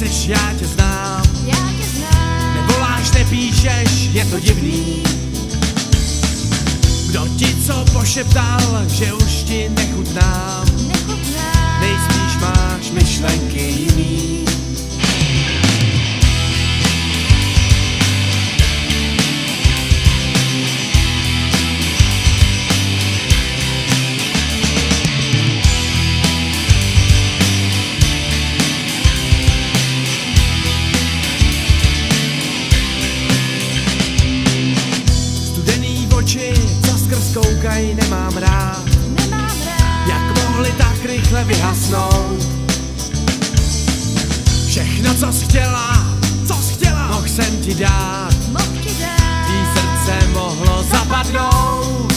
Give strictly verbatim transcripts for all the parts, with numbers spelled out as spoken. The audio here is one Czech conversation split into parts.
nechceš, já tě znám. Já tě znám. Nevoláš, nepíšeš, je to divný. Kdo ti co pošeptal, že už ti nechutnám? Nechutnám. Nejspíš máš myšlenky jiný. Co skrz koukaj, nemám rád. Nemám rád. Jak mohli tak rychle vyhasnout? Všechno, co jsi chtěla, co jsi chtěla, mohl jsem ti dát. Mohl ti dát. Tvý srdce mohlo zapadnout.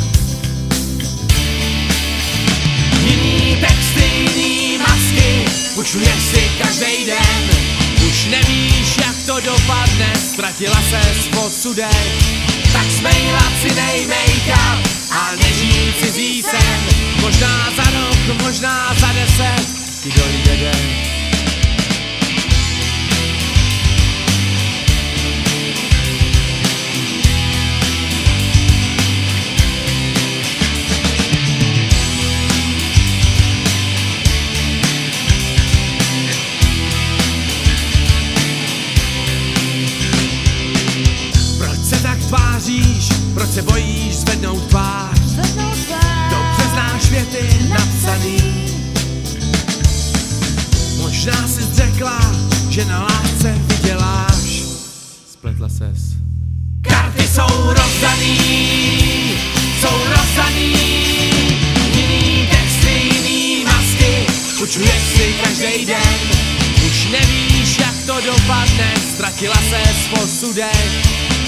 Jiný texty, jiný masky, učuješ si každý den. Už nevíš, jak to dopadne, ztratila ses v osudech. Tak smejlat si dej make-up a nežij cizí sen. Možná za rok, možná za deset ti dojde den. Tváříš, proč se bojíš zvednout tvář? Zvednout tvář. Dobře znáš věty napsaný. Možná jsi řekla, že na lásce vyděláš. Spletla ses. Karty jsou rozdaný, jsou rozdaný. Jiný texty, jiný masky, učuješ si každý den. Už nevíš, jak to dopadne, ztratila ses v osudech.